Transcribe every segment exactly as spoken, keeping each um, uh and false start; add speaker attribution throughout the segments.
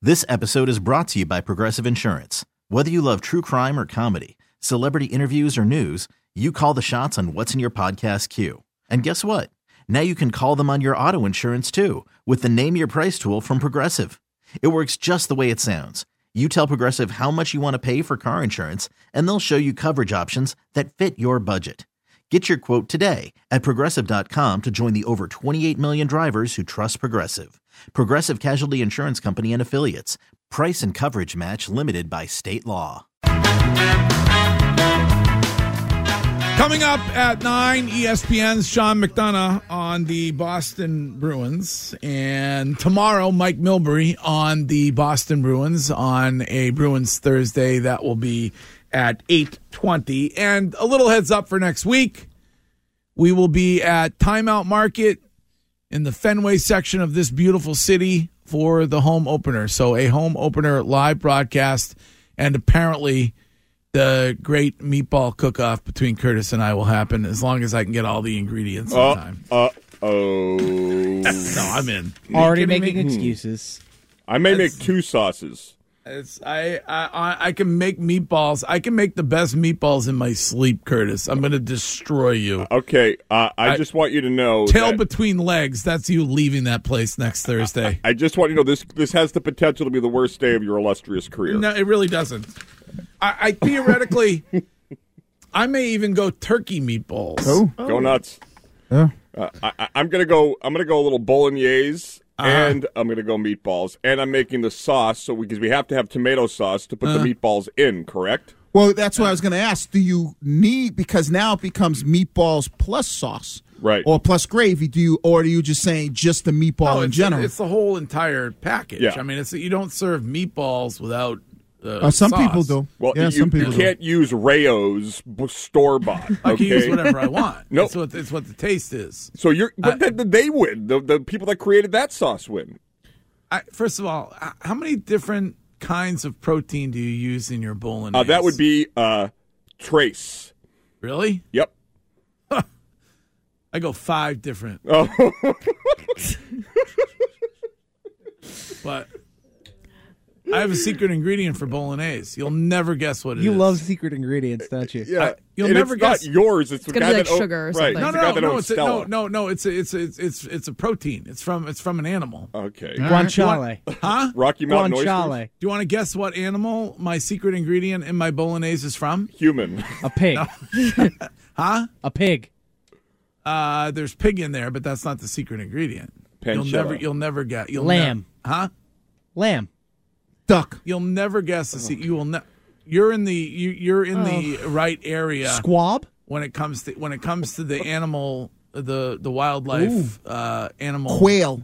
Speaker 1: This episode is brought to you by Progressive Insurance. Whether you love true crime or comedy, celebrity interviews or news, you call the shots on what's in your podcast queue. And guess what? Now you can call them on your auto insurance too with the Name Your Price tool from Progressive. It works just the way it sounds. You tell Progressive how much you want to pay for car insurance, and they'll show you coverage options that fit your budget. Get your quote today at Progressive dot com to join the over twenty-eight million drivers who trust Progressive. Progressive Casualty Insurance Company and Affiliates. Price and coverage match limited by state law.
Speaker 2: Coming up at nine, E S P N's Sean McDonough on the Boston Bruins. And tomorrow, Mike Milbury on the Boston Bruins on a Bruins Thursday. That will be at eight twenty. And a little heads up for next week. We will be at Timeout Market in the Fenway section of this beautiful city for the home opener. So a home opener live broadcast, and apparently the great meatball cook-off between Curtis and I will happen as long as I can get all the ingredients in
Speaker 3: uh,
Speaker 2: time.
Speaker 3: Uh-oh.
Speaker 2: No, I'm in.
Speaker 4: Already making me? excuses.
Speaker 3: I may
Speaker 2: It's-
Speaker 3: make two sauces.
Speaker 2: It's, I, I I can make meatballs. I can make the best meatballs in my sleep, Curtis. I'm going to destroy you.
Speaker 3: Okay, uh, I,
Speaker 2: I-
Speaker 3: just want you to know
Speaker 2: Tail
Speaker 3: that-
Speaker 2: between legs. That's you leaving that place next Thursday.
Speaker 3: I just want you to know this this has the potential to be the worst day of your illustrious career.
Speaker 2: No, it really doesn't. I, I theoretically, I may even go turkey meatballs.
Speaker 5: Oh,
Speaker 3: Go nuts.
Speaker 5: yeah.
Speaker 3: Uh, I, I- I'm gonna go. I'm gonna go a little bolognese,
Speaker 2: Uh-huh.
Speaker 3: and I'm gonna go meatballs, and I'm making the sauce. So because we have to have tomato sauce to put
Speaker 2: Uh-huh.
Speaker 3: the meatballs in, correct?
Speaker 5: Well, that's what I was going to ask. Do you need, because now it becomes meatballs plus sauce,
Speaker 3: Right.
Speaker 5: or plus gravy? Do you, or are you just saying just the meatball
Speaker 2: No,
Speaker 5: in
Speaker 2: it's,
Speaker 5: general?
Speaker 2: it's the whole entire package.
Speaker 3: Yeah.
Speaker 2: I mean, it's you don't serve meatballs without uh,
Speaker 5: Uh, some
Speaker 2: sauce.
Speaker 5: people do.
Speaker 3: Well,
Speaker 5: yeah,
Speaker 3: you,
Speaker 5: some people
Speaker 3: you
Speaker 5: do.
Speaker 3: can't use Rayo's store bought. Okay.
Speaker 2: I can use whatever I want.
Speaker 3: Nope.
Speaker 2: It's what it's what the taste is.
Speaker 3: So you're, but
Speaker 2: Uh,
Speaker 3: then they win. The the people that created that sauce win.
Speaker 2: I, first of all, h- how many different kinds of protein do you use in your bolognese?
Speaker 3: Uh, that would be uh, Trace.
Speaker 2: really.
Speaker 3: Yep.
Speaker 2: I go five different,
Speaker 3: Oh,
Speaker 2: but I have a secret ingredient for bolognese. You'll never guess what it is.
Speaker 4: You love secret ingredients, don't you?
Speaker 3: yeah.
Speaker 2: I- you'll
Speaker 3: And
Speaker 2: never
Speaker 3: it's
Speaker 2: guess.
Speaker 3: not yours. It's, the
Speaker 6: gonna
Speaker 3: guy
Speaker 6: be like
Speaker 3: that own-
Speaker 6: sugar or
Speaker 3: right,
Speaker 6: something.
Speaker 3: it's
Speaker 2: No,
Speaker 3: the
Speaker 2: no,
Speaker 3: guy
Speaker 2: no,
Speaker 3: that
Speaker 2: no.
Speaker 3: owns
Speaker 2: It's a,
Speaker 3: Stella.
Speaker 2: no, no, no. It's a, it's a, it's it's it's a protein. It's from it's from an animal.
Speaker 3: Okay.
Speaker 4: Guanciale.
Speaker 2: Huh?
Speaker 3: Rocky Mountain oysters.
Speaker 4: Guanciale.
Speaker 2: Do you want to guess what animal my secret ingredient in my bolognese is from?
Speaker 3: Human.
Speaker 4: A pig.
Speaker 2: Huh?
Speaker 4: A pig.
Speaker 2: Uh, there's pig in there, but that's not the secret ingredient. You'll
Speaker 3: Pancetta.
Speaker 2: never, you'll never get. You'll
Speaker 4: Lamb.
Speaker 2: nev- huh?
Speaker 4: Lamb.
Speaker 5: Duck.
Speaker 2: You'll never guess the secret. You will ne- You're in the you, you're in the right area
Speaker 4: Squab.
Speaker 2: when it comes to when it comes to the animal, the the wildlife uh, animal.
Speaker 5: Quail.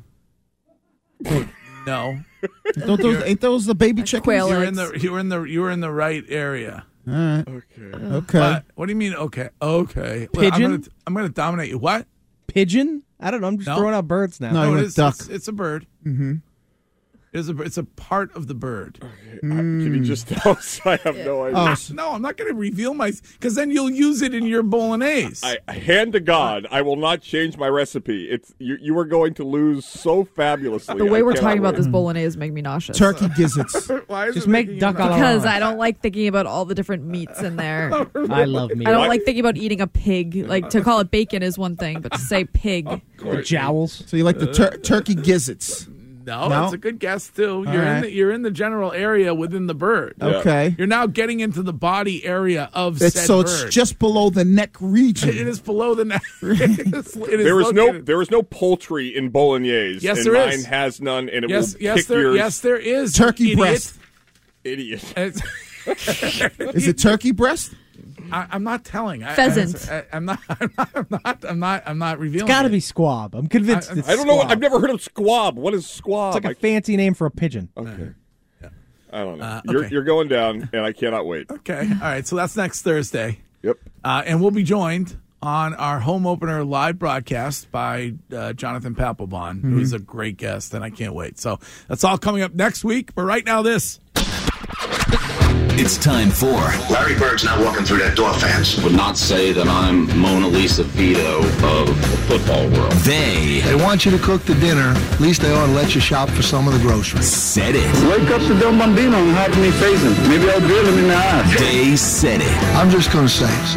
Speaker 2: No,
Speaker 5: Don't those, ain't those the baby chickens?
Speaker 6: quail.
Speaker 2: you're in the you're in the you're in the right area.
Speaker 5: All right.
Speaker 3: Okay.
Speaker 5: Okay.
Speaker 2: But what do you mean? Okay, okay. Look,
Speaker 4: Pigeon?
Speaker 2: I'm gonna, I'm gonna dominate you. What?
Speaker 4: Pigeon. I don't know. I'm just
Speaker 2: No.
Speaker 4: throwing out birds now.
Speaker 5: No. I
Speaker 2: No, it
Speaker 5: went
Speaker 2: is.
Speaker 5: duck.
Speaker 2: It's, it's a bird. Mm-hmm. It's a it's a part of the bird.
Speaker 3: Can you just tell us? I have no idea.
Speaker 5: Oh,
Speaker 2: Ah,
Speaker 5: s-
Speaker 2: no, I'm not going to reveal my because then you'll use it in your bolognese.
Speaker 3: I hand to God, I will not change my recipe. It's you. You are going to lose so fabulously.
Speaker 6: The way
Speaker 3: I
Speaker 6: we're
Speaker 3: cannot
Speaker 6: talking about
Speaker 3: wait.
Speaker 6: this bolognese make me nauseous.
Speaker 5: turkey gizzards.
Speaker 2: Why is
Speaker 4: Just
Speaker 2: it
Speaker 4: make
Speaker 2: making you
Speaker 4: duck
Speaker 2: nauseous?
Speaker 4: a la
Speaker 6: Because
Speaker 4: Orange.
Speaker 6: I don't like thinking about all the different meats in there.
Speaker 4: I love meat.
Speaker 6: I don't
Speaker 3: What?
Speaker 6: like thinking about eating a pig. Like to call it bacon is one thing, but to say pig,
Speaker 4: The jowls.
Speaker 5: So you like the tur- turkey gizzards?
Speaker 2: No,
Speaker 5: No?
Speaker 2: that's a good guess too. You're
Speaker 5: right.
Speaker 2: in the, you're in the general area within the bird.
Speaker 3: Yeah.
Speaker 5: Okay.
Speaker 2: You're now getting into the body area of
Speaker 5: It's,
Speaker 2: said
Speaker 5: so
Speaker 2: bird.
Speaker 5: it's just below the neck region.
Speaker 2: It is below the neck. it is, it is
Speaker 3: There is no
Speaker 2: located-
Speaker 3: there is no poultry in bolognese.
Speaker 2: Yes,
Speaker 3: and
Speaker 2: there
Speaker 3: mine
Speaker 2: is.
Speaker 3: has none, and it
Speaker 2: Yes,
Speaker 3: will
Speaker 2: yes,
Speaker 3: kick
Speaker 2: there,
Speaker 3: yours.
Speaker 2: yes, there is.
Speaker 5: Turkey
Speaker 2: you idiot.
Speaker 5: breast.
Speaker 3: Idiot.
Speaker 2: It's-
Speaker 5: Is it turkey breast?
Speaker 2: I, I'm not telling. I,
Speaker 6: Pheasant.
Speaker 2: I, I'm, not, I'm not. I'm not. I'm not. I'm not revealing.
Speaker 4: Got to
Speaker 2: it.
Speaker 4: be squab. I'm convinced
Speaker 2: I-
Speaker 4: it's
Speaker 3: I don't know.
Speaker 4: squab.
Speaker 3: I've never heard of squab. What is squab?
Speaker 4: It's like a
Speaker 3: I-
Speaker 4: fancy name for a pigeon.
Speaker 3: okay. I don't know.
Speaker 2: Uh,
Speaker 3: You're
Speaker 2: okay.
Speaker 3: you're going down, and I cannot wait.
Speaker 2: Okay. All right. So that's next Thursday,
Speaker 3: Yep.
Speaker 2: uh, and we'll be joined on our home opener live broadcast by uh, Jonathan Papelbon,
Speaker 4: Mm-hmm.
Speaker 2: who's a great guest, and I can't wait. So that's all coming up next week. But right now, this.
Speaker 7: It's time for
Speaker 8: Larry Bird's not walking through that door, fans.
Speaker 9: Would not say that I'm Mona Lisa Vito of the football world.
Speaker 7: They
Speaker 10: They want you to cook the dinner. At least they ought to let you shop for some of the groceries.
Speaker 7: said it.
Speaker 9: Wake up to Del Bambino and have me face him. Maybe I'll drill him in the eye.
Speaker 7: They said it.
Speaker 10: I'm just going to say it.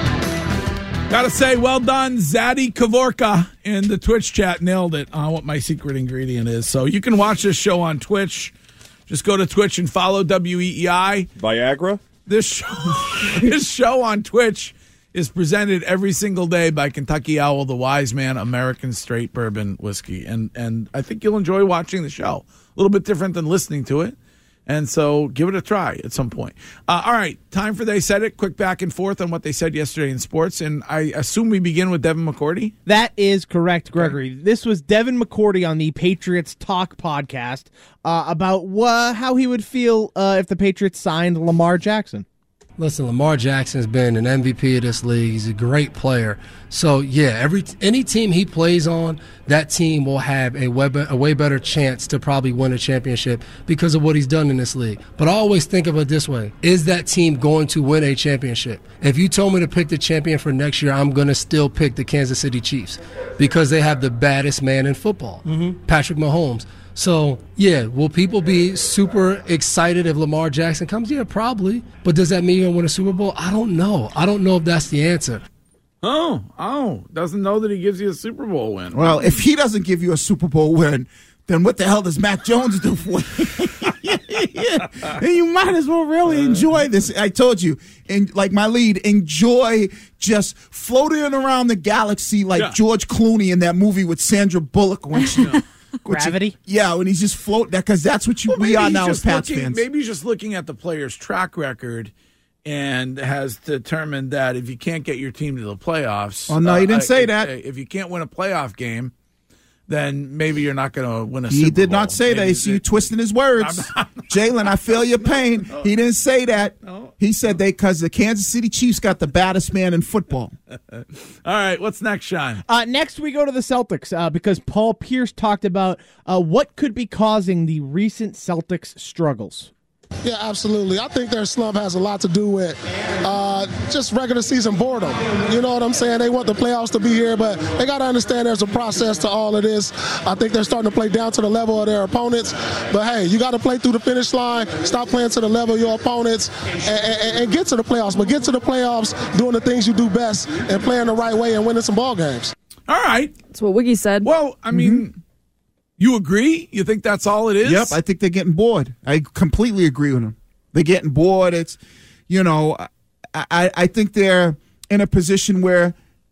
Speaker 2: Gotta say, well done, Zaddy Kavorka in the Twitch chat. Nailed it on what my secret ingredient is. So you can watch this show on Twitch. Just go to Twitch and follow W E E I.
Speaker 3: Viagra?
Speaker 2: This show, this show on Twitch is presented every single day by Kentucky Owl, the Wise Man American Straight Bourbon Whiskey. And, and I think you'll enjoy watching the show. A little bit different than listening to it. And so give it a try at some point. Uh, all right, time for They Said It. Quick back and forth on what they said yesterday in sports. And I assume we begin with Devin McCourty.
Speaker 4: That is correct, Gregory. This was Devin McCourty on the Patriots Talk podcast uh, about wha- how he would feel uh, if the Patriots signed Lamar Jackson.
Speaker 11: Listen, Lamar Jackson's been an M V P of this league. He's a great player. So, yeah, every any team he plays on, that team will have a way, a way better chance to probably win a championship because of what he's done in this league. But I always think of it this way. Is that team going to win a championship? If you told me to pick the champion for next year, I'm going to still pick the Kansas City Chiefs because they have the baddest man in football, mm-hmm. Patrick Mahomes. So, yeah, will people be super excited if Lamar Jackson comes? Yeah, probably. But does that mean you're going to win a Super Bowl? I don't know. I don't know if that's the answer.
Speaker 2: Oh, oh, doesn't know that he gives you a Super Bowl win.
Speaker 5: Well, if he doesn't give you a Super Bowl win, then what the hell does Mac Jones do for you? yeah. And you might as well really enjoy this. I told you, and like my lead, enjoy just floating around the galaxy like
Speaker 2: Yeah.
Speaker 5: George Clooney in that movie with Sandra Bullock when she.
Speaker 4: Gravity?
Speaker 5: Yeah, when he's just floating, because that's what you
Speaker 2: Well,
Speaker 5: we
Speaker 2: maybe
Speaker 5: are
Speaker 2: he's
Speaker 5: now as
Speaker 2: just
Speaker 5: Pats
Speaker 2: looking,
Speaker 5: fans.
Speaker 2: Maybe he's just looking at the player's track record and has determined that if you can't get your team to the playoffs.
Speaker 5: Oh, no, he didn't
Speaker 2: uh,
Speaker 5: say
Speaker 2: if,
Speaker 5: that.
Speaker 2: If you can't win a playoff game, then maybe you're not going to win a Super
Speaker 5: He
Speaker 2: Bowl.
Speaker 5: did not say that.
Speaker 2: Maybe
Speaker 5: You see you twisting his words. Jalen, I feel your pain. He didn't say that. He said they because the Kansas City Chiefs got the baddest man in football.
Speaker 2: All right, what's next, Sean?
Speaker 4: Uh, next, we go to the Celtics uh, because Paul Pierce talked about uh, what could be causing the recent Celtics struggles.
Speaker 12: Yeah, absolutely. I think their slump has a lot to do with uh, just regular season boredom. You know what I'm saying? They want the playoffs to be here, but they got to understand there's a process to all of this. I think they're starting to play down to the level of their opponents. But, hey, you got to play through the finish line, stop playing to the level of your opponents, and, and, and get to the playoffs. But get to the playoffs doing the things you do best and playing the right way and winning some ball games.
Speaker 2: All right.
Speaker 6: That's what Wiggy said.
Speaker 2: Well, I mean, mm-hmm. you agree? You think that's all it is?
Speaker 5: Yep, I think they're getting bored. I completely agree with them. They're getting bored. It's, you know, I, I, I think they're in a position where,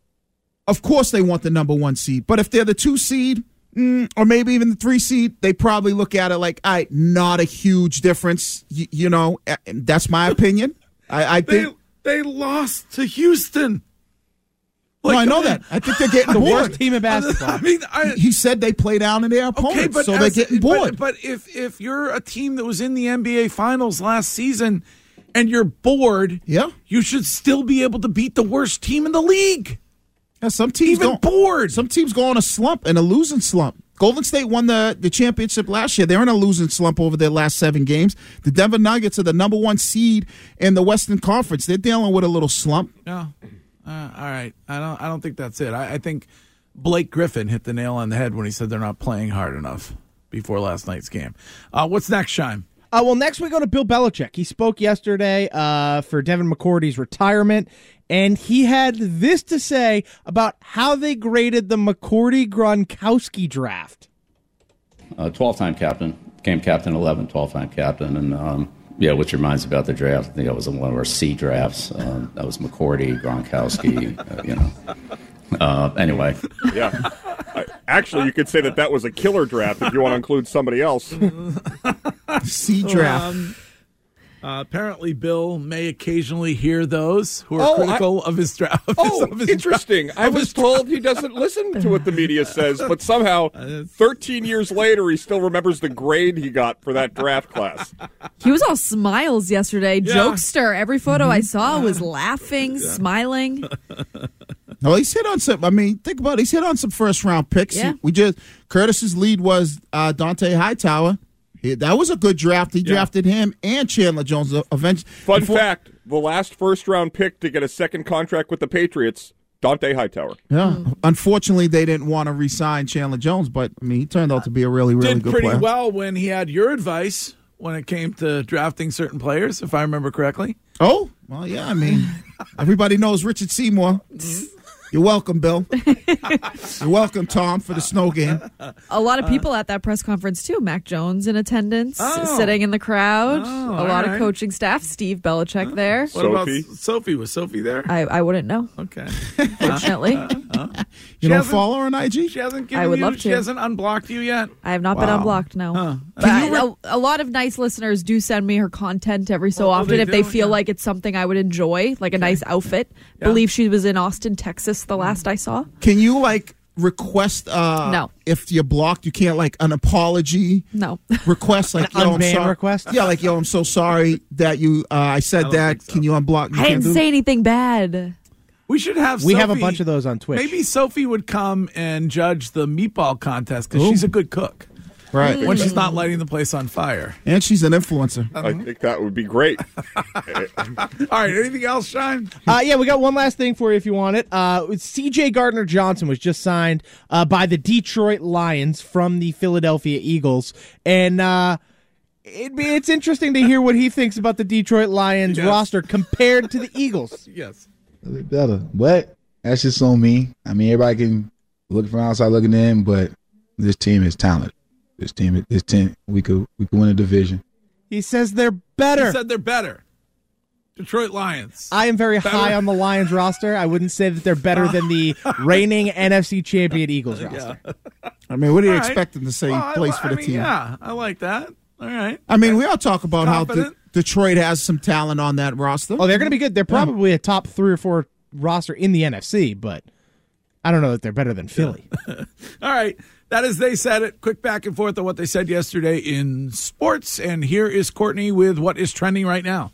Speaker 5: of course, they want the number one seed. But if they're the two seed, mm, or maybe even the three seed, they probably look at it like, all right, not a huge difference. Y- you know, that's my opinion. I, I think
Speaker 2: they, they lost to Houston.
Speaker 5: Like, no, I know that. I think they're getting
Speaker 4: the
Speaker 5: bored.
Speaker 4: worst team in basketball.
Speaker 2: I mean, I,
Speaker 5: he said they play down to their opponents,
Speaker 2: okay, but
Speaker 5: so
Speaker 2: as,
Speaker 5: they're getting bored.
Speaker 2: But, but if if you're a team that was in the N B A Finals last season and you're bored,
Speaker 5: yeah,
Speaker 2: you should still be able to beat the worst team in the league.
Speaker 5: Yeah, some teams
Speaker 2: even
Speaker 5: go,
Speaker 2: bored.
Speaker 5: Some teams go on a slump and a losing slump. Golden State won the, the championship last year. They're in a losing slump over their last seven games. The Denver Nuggets are the number one seed in the Western Conference. They're dealing with a little slump.
Speaker 2: Yeah. Uh, all right, I don't. I don't think that's it. I, I think Blake Griffin hit the nail on the head when he said they're not playing hard enough before last night's game. Uh, what's next, Shime?
Speaker 4: Uh, well, next we go to Bill Belichick. He spoke yesterday uh, for Devin McCourty's retirement, and he had this to say about how they graded the McCourty-Gronkowski draft.
Speaker 9: Uh, twelve-time captain, became captain eleven, twelve-time captain, and um, yeah, which reminds me about the draft. I think that was one of our C drafts. Um, that was McCourty, Gronkowski, uh, you know. Uh, anyway.
Speaker 3: Yeah. I, actually, you could say that that was a killer draft if you want to include somebody else.
Speaker 5: C draft.
Speaker 2: Um, uh, apparently, Bill may occasionally hear those who are
Speaker 3: Oh,
Speaker 2: critical
Speaker 3: I-
Speaker 2: of his draft. of
Speaker 3: Oh,
Speaker 2: his- of his
Speaker 3: interesting.
Speaker 2: draft-
Speaker 3: I
Speaker 2: of
Speaker 3: was
Speaker 2: his
Speaker 3: told he doesn't listen to what the media says, but somehow thirteen years later, he still remembers the grade he got for that draft class.
Speaker 6: He was all smiles yesterday.
Speaker 2: Yeah.
Speaker 6: Jokester. Every photo I saw was laughing, smiling.
Speaker 5: No, he's hit on some. I mean, think about it. He's hit on some first round picks.
Speaker 6: Yeah.
Speaker 5: We just Curtis's lead was uh, Dante Hightower. He, that was a good draft. He
Speaker 3: Yeah.
Speaker 5: drafted him and Chandler Jones eventually.
Speaker 3: Fun
Speaker 5: before-
Speaker 3: fact, the last first-round pick to get a second contract with the Patriots, Dante Hightower.
Speaker 5: Yeah. Unfortunately, they didn't want to re-sign Chandler Jones, but I mean, he turned out to be a really, really
Speaker 2: Did
Speaker 5: good
Speaker 2: pretty
Speaker 5: player.
Speaker 2: well when he had your advice when it came to drafting certain players, if I remember correctly.
Speaker 5: Oh, well, yeah. I mean, everybody knows Richard Seymour. You're welcome, Bill. You're welcome, Tom, for the snow game.
Speaker 6: A lot of people at that press conference, too. Mac Jones in attendance,
Speaker 2: Oh.
Speaker 6: sitting in the crowd.
Speaker 2: Oh,
Speaker 6: a
Speaker 2: all
Speaker 6: lot
Speaker 2: right.
Speaker 6: of coaching staff. Steve Belichick there.
Speaker 2: What
Speaker 3: Sophie.
Speaker 2: about Sophie? Was Sophie there?
Speaker 6: I, I wouldn't know,
Speaker 2: Okay.
Speaker 6: fortunately.
Speaker 5: You don't
Speaker 2: hasn't-
Speaker 5: follow her on I G?
Speaker 2: She hasn't given
Speaker 6: I would
Speaker 2: you,
Speaker 6: love
Speaker 2: She
Speaker 6: to.
Speaker 2: hasn't unblocked you yet?
Speaker 6: I have not been
Speaker 5: Wow.
Speaker 6: unblocked, no.
Speaker 2: Huh.
Speaker 6: But I- a, a lot of nice listeners do send me her content every so
Speaker 2: Oh,
Speaker 6: often
Speaker 2: they
Speaker 6: if they
Speaker 2: do?
Speaker 6: feel
Speaker 2: Yeah.
Speaker 6: like it's something I would enjoy, like a nice outfit.
Speaker 2: Yeah.
Speaker 6: Believe she was in Austin, Texas the last I saw.
Speaker 5: Can you, like, request uh
Speaker 6: No.
Speaker 5: if you're blocked, you can't, like, an apology
Speaker 6: No.
Speaker 5: request? Like,
Speaker 4: An
Speaker 5: yo, I'm
Speaker 4: unban
Speaker 5: sorry.
Speaker 4: request?
Speaker 5: Yeah, like, yo, I'm so sorry that you, uh, I said
Speaker 2: don't
Speaker 5: that.
Speaker 2: think so.
Speaker 5: Can you unblock me?
Speaker 6: I didn't say anything bad.
Speaker 2: We should have
Speaker 4: We
Speaker 2: Sophie.
Speaker 4: have a bunch of those on Twitch.
Speaker 2: Maybe Sophie would come and judge the meatball contest because
Speaker 5: Ooh.
Speaker 2: she's a good cook.
Speaker 5: Right.
Speaker 2: When she's not lighting the place on fire.
Speaker 5: And she's an influencer.
Speaker 3: I think that would be great.
Speaker 2: All right, anything else, Shine?
Speaker 4: Uh, yeah, we got one last thing for you if you want it. Uh, C J Gardner Johnson was just signed uh, by the Detroit Lions from the Philadelphia Eagles. And uh, it'd be, it's interesting to hear what he thinks about the Detroit Lions
Speaker 2: Yes.
Speaker 4: roster compared to the Eagles.
Speaker 2: Yes.
Speaker 7: A little better. But that's just on me. I mean, everybody can look from outside looking in, but this team is talented. This team, this team, we could we could win a division.
Speaker 4: He says they're better.
Speaker 2: He said they're better. Detroit Lions.
Speaker 4: I am very
Speaker 2: Better.
Speaker 4: high on the Lions roster. I wouldn't say that they're better than the reigning N F C champion Eagles roster.
Speaker 5: I mean, what are you
Speaker 2: All right.
Speaker 5: expecting to say
Speaker 2: Well, I-
Speaker 5: place for
Speaker 2: I
Speaker 5: the
Speaker 2: mean,
Speaker 5: team?
Speaker 2: Yeah, I like that. All right.
Speaker 5: I mean, we all talk about how De-
Speaker 2: Confident.
Speaker 5: Detroit has some talent on that roster.
Speaker 4: Oh, they're going to be good. They're probably a top three or four roster in the N F C, but I don't know that they're better than Philly.
Speaker 2: All right. That is They Said It. Quick back and forth on what they said yesterday in sports. And here is Courtney with what is trending right now.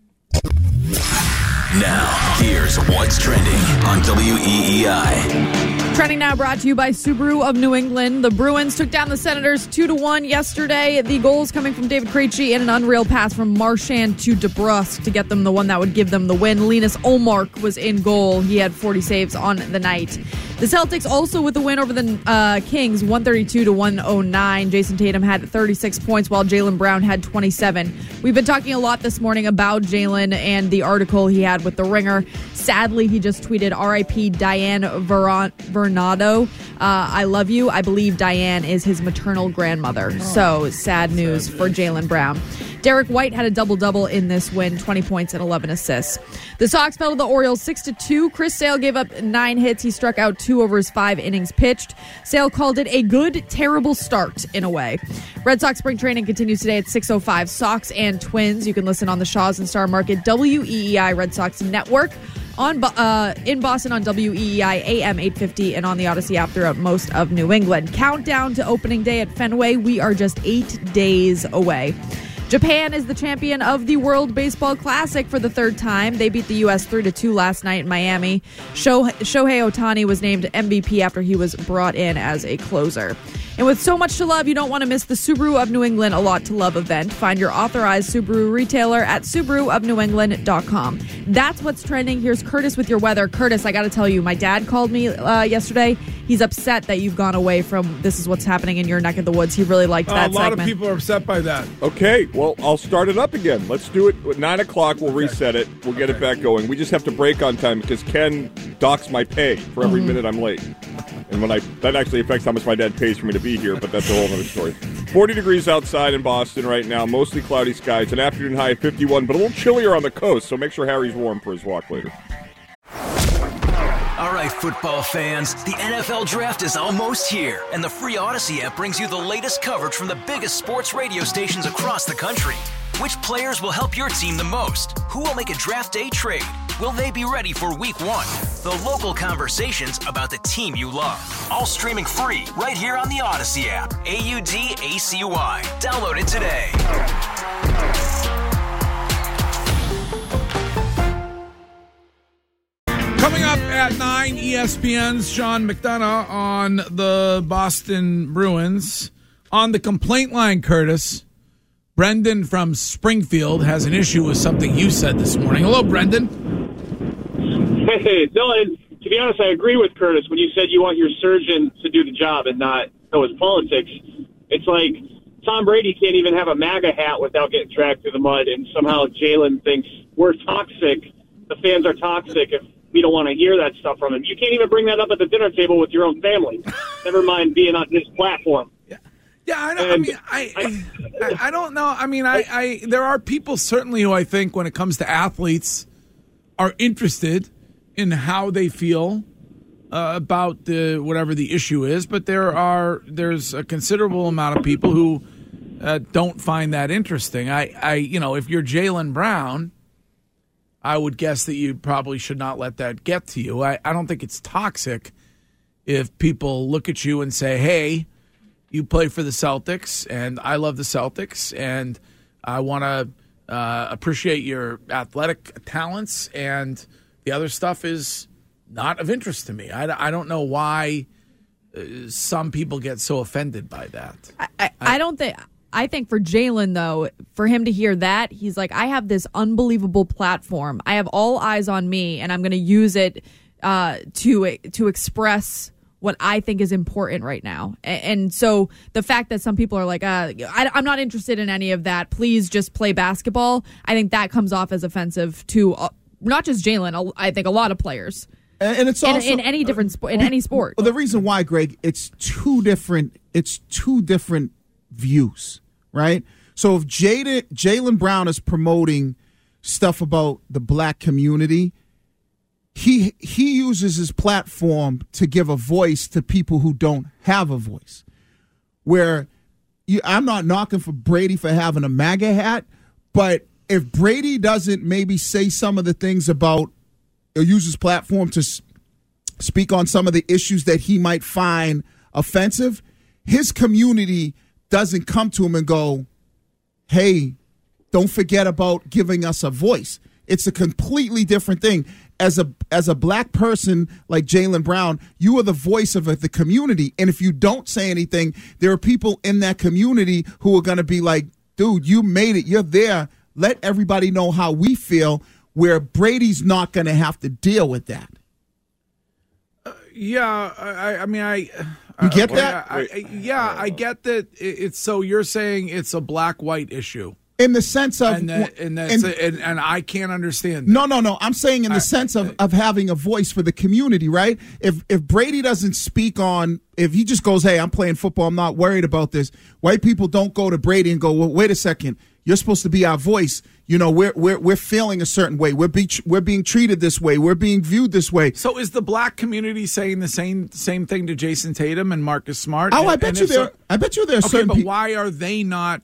Speaker 13: Now, here's what's trending on W E E I.
Speaker 6: Trending now brought to you by Subaru of New England. The Bruins took down the Senators two to one yesterday. The goals coming from David Krejci and an unreal pass from Marchand to DeBrusque to get them the one that would give them the win. Linus Ullmark was in goal. He had forty saves on the night. The Celtics also with the win over the uh, Kings, one thirty-two to one oh nine. Jason Tatum had thirty-six points while Jaylen Brown had twenty-seven. We've been talking a lot this morning about Jaylen and the article he had with The Ringer. Sadly, he just tweeted R I P Diane Veron- Vernado. Uh, I love you. I believe Diane is his maternal grandmother. So sad news for Jaylen Brown. Derek White had a double-double in this win, twenty points and eleven assists. The Sox fell to the Orioles six to two. Chris Sale gave up nine hits. He struck out two over his five innings pitched. Sale called it a good, terrible start in a way. Red Sox spring training continues today at six oh five. Sox and Twins. You can listen on the Shaws and Star Market W E E I Red Sox Network. On uh, in Boston on W E E I A M eight fifty and on the Odyssey app throughout most of New England. Countdown to opening day at Fenway. We are just eight days away. Japan is the champion of the World Baseball Classic for the third time. They beat the U S three to two last night in Miami. Shohei Ohtani was named M V P after he was brought in as a closer. And with so much to love, you don't want to miss the Subaru of New England A Lot to Love event. Find your authorized Subaru retailer at Subaru of New England dot com. That's what's trending. Here's Curtis with your weather. Curtis, I got to tell you, my dad called me uh, yesterday. He's upset that you've gone away from This Is What's Happening in Your Neck of the Woods. He really liked
Speaker 2: Uh,
Speaker 6: that
Speaker 2: a lot
Speaker 6: segment.
Speaker 2: of people are upset by that.
Speaker 3: Okay, well, I'll start it up again. Let's do it at nine o'clock. We'll reset it. We'll get it back going. We just have to break on time because Ken docks my pay for every
Speaker 6: Mm-hmm.
Speaker 3: minute I'm late. And when I that actually affects how much my dad pays for me to be here, but that's a whole other story. forty degrees outside in Boston right now. Mostly cloudy skies. An afternoon high of fifty-one, but a little chillier on the coast, so make sure Harry's warm for his walk later.
Speaker 13: All right, football fans, the N F L Draft is almost here, and the free Odyssey app brings you the latest coverage from the biggest sports radio stations across the country. Which players will help your team the most? Who will make a draft day trade? Will they be ready for week one? The local conversations about the team you love. All streaming free right here on the Odyssey app. A U D A C Y. Download it today.
Speaker 2: Coming up at nine, E S P N's Sean McDonough on the Boston Bruins. On the complaint line, Curtis, Brendan from Springfield has an issue with something you said this morning. Hello, Brendan.
Speaker 14: Hey, Dylan, to be honest, I agree with Curtis when you said you want your surgeon to do the job and not know his politics. It's like Tom Brady can't even have a MAGA hat without getting dragged through the mud, and somehow Jalen thinks we're toxic. The fans are toxic if we don't want to hear that stuff from him. You can't even bring that up at the dinner table with your own family. Never mind being on his platform.
Speaker 2: Yeah, yeah. I, know, I mean, I, I, I don't know. I mean, I, I, there are people certainly who I think, when it comes to athletes, are interested in how they feel uh, about the whatever the issue is. But there are there's a considerable amount of people who uh, don't find that interesting. I, I, you know, if you're Jaylen Brown, I would guess that you probably should not let that get to you. I, I don't think it's toxic if people look at you and say, hey, you play for the Celtics, and I love the Celtics, and I want to uh, appreciate your athletic talents, and the other stuff is not of interest to me. I, I don't know why uh, some people get so offended by that.
Speaker 6: I, I, I don't think... I think for Jalen, though, for him to hear that, he's like, I have this unbelievable platform. I have all eyes on me, and I'm going to use it uh, to to express what I think is important right now. And, and so the fact that some people are like, uh, I, I'm not interested in any of that. Please just play basketball. I think that comes off as offensive to uh, not just Jalen. I think a lot of players.
Speaker 5: And it's also
Speaker 6: in, in any different sp- in any sport.
Speaker 5: Well, the reason why, Greg, it's two different. It's two different views. Right? So if Jada, Jaylen Brown is promoting stuff about the black community, he he uses his platform to give a voice to people who don't have a voice. Where you, I'm not knocking for Brady for having a MAGA hat, but if Brady doesn't maybe say some of the things about or use his platform to speak on some of the issues that he might find offensive, his community doesn't come to him and go, hey, don't forget about giving us a voice. It's a completely different thing. As a as a black person like Jaylen Brown, you are the voice of the community. And if you don't say anything, there are people in that community who are going to be like, dude, you made it. You're there. Let everybody know how we feel, where Brady's not going to have to deal with that.
Speaker 2: Uh, yeah, I, I mean, I...
Speaker 5: You get
Speaker 2: uh,
Speaker 5: that?
Speaker 2: I, I, yeah, I get that. It's so you're saying it's a black-white issue
Speaker 5: in the sense of,
Speaker 2: and that, and, that's
Speaker 5: and,
Speaker 2: a, and, and I can't understand that.
Speaker 5: No, no, no. I'm saying in the
Speaker 2: I,
Speaker 5: sense of, of having a voice for the community, right? If if Brady doesn't speak on, if he just goes, hey, I'm playing football, I'm not worried about this. White people don't go to Brady and go, well, wait a second, you're supposed to be our voice. You know, we're we're we're feeling a certain way. We're be, we're being treated this way. We're being viewed this way.
Speaker 2: So is the black community saying the same same thing to Jason Tatum and Marcus Smart?
Speaker 5: Oh,
Speaker 2: and,
Speaker 5: I bet you there. So, I bet you there are
Speaker 2: okay,
Speaker 5: certain.
Speaker 2: But
Speaker 5: pe-
Speaker 2: why are they not